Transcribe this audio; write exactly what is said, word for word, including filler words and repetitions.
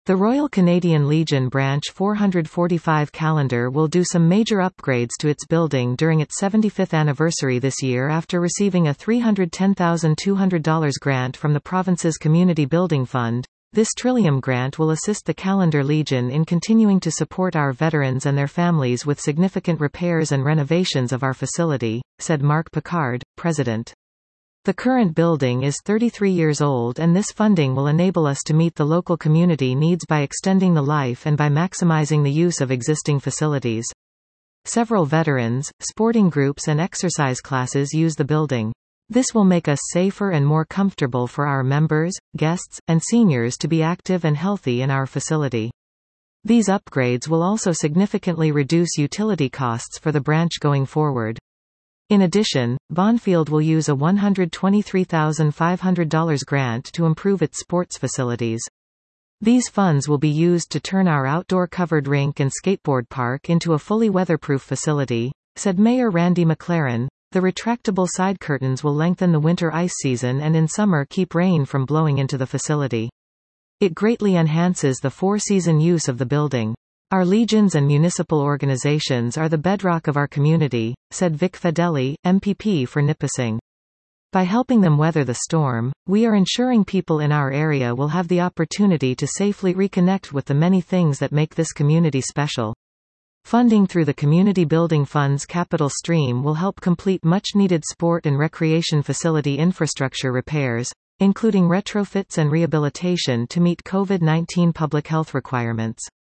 The Royal Canadian Legion Branch four forty-five Callander will do some major upgrades to its building during its seventy-fifth anniversary this year after receiving a three hundred ten thousand two hundred dollars grant from the province's Community Building Fund. This Trillium grant will assist the Callander Legion in continuing to support our veterans and their families with significant repairs and renovations of our facility, said Mark Picard, President. The current building is thirty-three years old, and this funding will enable us to meet the local community needs by extending the life and by maximizing the use of existing facilities. Several veterans, sporting groups and exercise classes use the building. This will make us safer and more comfortable for our members, guests, and seniors to be active and healthy in our facility. These upgrades will also significantly reduce utility costs for the branch going forward. In addition, Bonfield will use a one hundred twenty-three thousand five hundred dollars grant to improve its sports facilities. These funds will be used to turn our outdoor covered rink and skateboard park into a fully weatherproof facility, said Mayor Randy McLaren. The retractable side curtains will lengthen the winter ice season and in summer keep rain from blowing into the facility. It greatly enhances the four-season use of the building. Our legions and municipal organizations are the bedrock of our community, said Vic Fedeli, M P P for Nipissing. By helping them weather the storm, we are ensuring people in our area will have the opportunity to safely reconnect with the many things that make this community special. Funding through the Community Building Fund's capital stream will help complete much-needed sport and recreation facility infrastructure repairs, including retrofits and rehabilitation to meet COVID nineteen public health requirements.